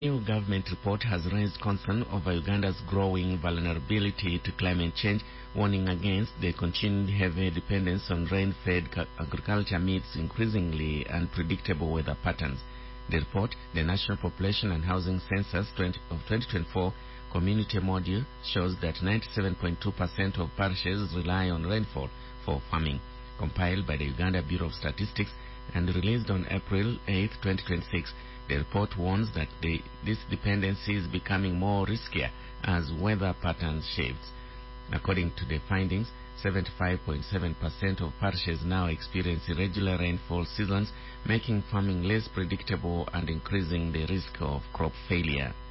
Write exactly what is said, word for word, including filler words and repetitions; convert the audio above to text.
New government report has raised concern over Uganda's growing vulnerability to climate change, warning against the continued heavy dependence on rain-fed agriculture amidst increasingly unpredictable weather patterns. The report, the National Population and Housing Census of twenty twenty-four Community Module, shows that ninety-seven point two percent of parishes rely on rainfall for farming. Compiled by the Uganda Bureau of Statistics and released on April eighth, twenty twenty-six, the report warns that the, this dependency is becoming more riskier as weather patterns shifts. According to the findings, seventy-five point seven percent of parishes now experience irregular rainfall seasons, making farming less predictable and increasing the risk of crop failure.